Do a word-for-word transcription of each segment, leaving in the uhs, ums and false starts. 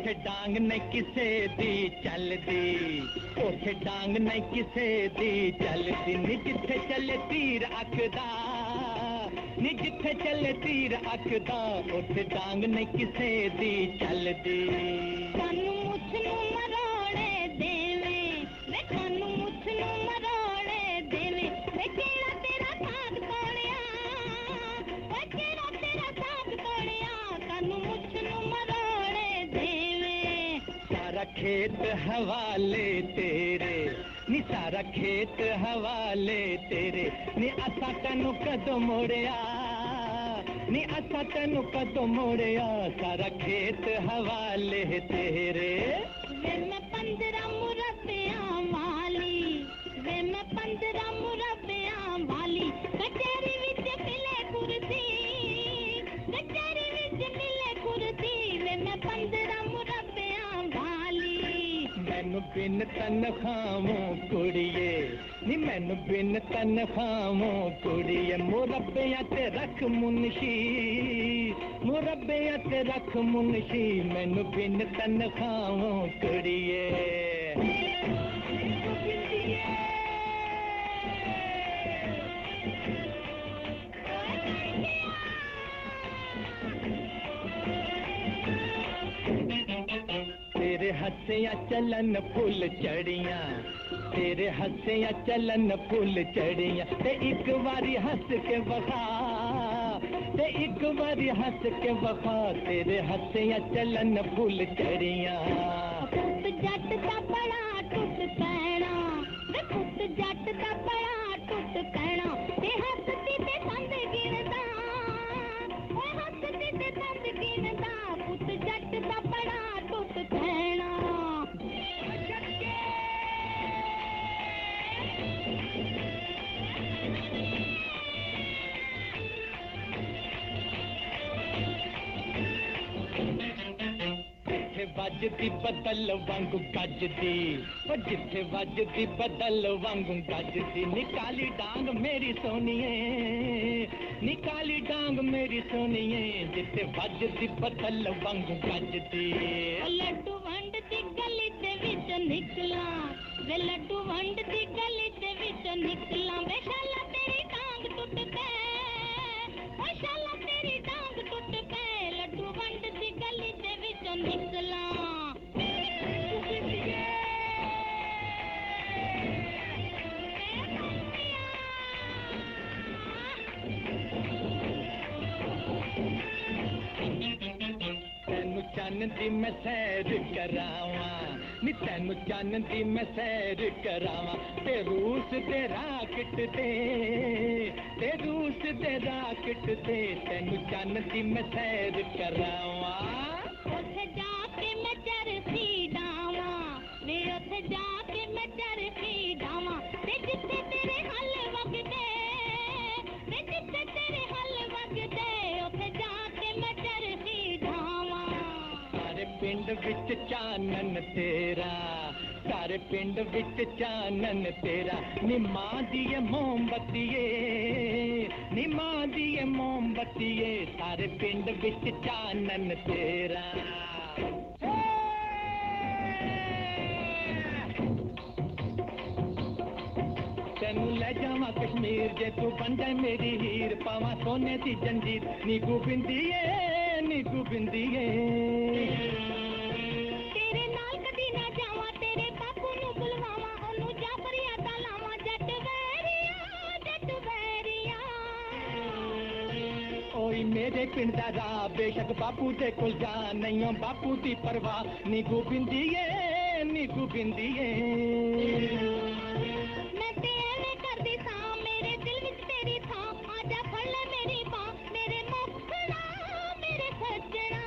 ਉੱਥੇ ਡਾਂਗ ਨਹੀਂ ਕਿਸੇ ਦੀ ਚੱਲਦੀ, ਉੱਥੇ ਡਾਂਗ ਨਹੀਂ ਕਿਸੇ ਦੀ ਚੱਲਦੀ, ਨੀ ਜਿੱਥੇ ਚੱਲੇ ਤੀਰ ਅੱਖ ਦਾ, ਨੀ ਜਿੱਥੇ ਚੱਲੇ ਤੀਰ ਅੱਖ ਦਾ, ਉੱਥੇ ਡਾਂਗ ਨਹੀਂ ਕਿਸੇ ਦੀ ਚੱਲਦੀ। ਸਾਨੂੰ ਮੁੱਛ ਨੂੰ ਮਰੋੜੇ ਦੇਵੇ, ਵੇ ਸਾਨੂੰ ਮੁੱਛ ਨੂੰ ਮਰੋੜੇ ਦੇਵੇ, ਵੇ ਕਿਹੜਾ ਤੇਰਾ ਸਾਥ ਕੋਲਿਆ, ਵੇ ਕਿਹੜਾ ਤੇਰਾ ਸਾਥ ਕੋਲਿਆ, ਸਾਨੂੰ ਮੁੱਛ ਨੂੰ ਮਰੋੜੇ ਦੇਵੇ। ਸਾਰਾ ਖੇਤ ਹਵਾਲੇ ਤੇਰੇ, ਨੀ ਸਾਰਾ ਖੇਤ ਹਵਾਲੇ ਤੇਰੇ, ਨੀ ਅਸਾਂ ਤੈਨੂੰ ਕਦੋਂ ਮੋੜਿਆ, ਨੀ ਅਸਾਂ ਤੈਨੂੰ ਕਦੋਂ ਮੋੜਿਆ, ਸਾਰਾ ਖੇਤ ਹਵਾਲੇ ਤੇਰੇ। ਵੇ ਮੈਂ ਪੰਦਰਾਂ ਮੁਰੱਬਿਆਂ ਵਾਲੀ, ਵੇ ਮੈਂ ਪੰਦਰਾਂ ਮੁਰੱਬਿਆਂ ਵਾਲੀ, ਕਚਹਿਰੀ ਵਿੱਚ ਮਿਲੇ ਕੁਰਸੀ, ਕਚਹਿਰੀ ਵਿੱਚ ਮਿਲੇ ਕੁਰਸੀ, ਵੇ ਮੈਂ ਪੰਦਰਾਂ ਮੁਰੱਬਿਆਂ ਵਾਲੀ। ਮੈਨੂੰ ਬਿਨ ਤਨਖਾਹੋਂ ਕੁੜੀਏ, ਨੀ ਮੈਨੂੰ ਬਿਨ ਤਨਖਾਹੋਂ ਕੁੜੀਏ, ਮੁਰੱਬਿਆਂ ਤੇ ਰੱਖ ਮੁਨਸ਼ੀ, ਮੁਰੱਬਿਆਂ ਤੇ ਰੱਖ ਮੁਨਸ਼ੀ, ਮੈਨੂੰ ਬਿਨ ਤਨਖਾਹੋਂ ਕੁੜੀਏ। तेरे हंसिया चलन फुल चढ़िया, तेरे हंसिया चलन फुल चढ़िया, ते एक बारी हंस के वखा, ते एक बारी हंस के वखा, तेरे हंसिया चलन फुल चढ़िया। पुत जट दा बड़ा टुट कहना, वे पुत जट दा बड़ा टुट कहना, ते हंसती ते संद गिनदा, ओए हंसती ते संद गिनदा, पुत जट दा बड़ा टुट कहना। जिथे वजदी बदल वांगू गजदी, जिथे वजदी बदल वांगू गजदी, निकाली डांग मेरी सोनिए, निकाली डांग मेरी सोनिए, जिथे वजदी बदल वांगू गजदी। लड्डू वंड दी गली दे विच निकला, वे लड्डू वंड दी गली दे विच निकला, वे शाला तेरी डांग टुट पे, ओ शाला तेरी डांग टुट पे, लड्डू वंड दी गली दे विच निकला। तैनू चन्न दी मैं सैर करावा, नी तैनू चन्न दी मैं सैर करावा, ते रूस दे राकेट ते, ते रूस दे राकेट ते, तैनू चन्न दी मैं सैर करावा। उत्थे जाके मैं चरखी डावा, वे उत्थे जाके मैं चरखी डावा, ते जिथे तेरे हल वगदे, ते जिथे तेरे हल वगदे, उत्थे जाके मैं चरखी डावा। सारे पिंड विच चानन तेरा, सारे पिंड विच चानन तेरा, नी मां दी मोमबत्तीए, नी मां दी मोमबत्तीए, सारे पिंड विच चानन तेरा। तेनू ले जावा कश्मीर, जे तू बन जाए मेरी हीर, पावा सोने दी जंजीर, नी गोबिंदीए, नी गोबिंदीए। तेरे नाल कदी ना जावा, तेरे बापू नू बुलवावा, ओनू जाफरिया दा लावा, जट वैरिया, जट वैरिया। ओई मेरे पिंड दा राह, बेशक बापू दे कोल जा, नहीं हो बापू दी परवाह, नी गोबिंदीए, नी गोबिंदीए। मैं ते एवें करदी सां, मेरे दिल विच तेरी थां, आजा फड़ ले मेरी बां, मेरे मखना, मेरे सजना।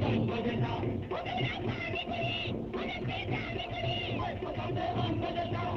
Oh,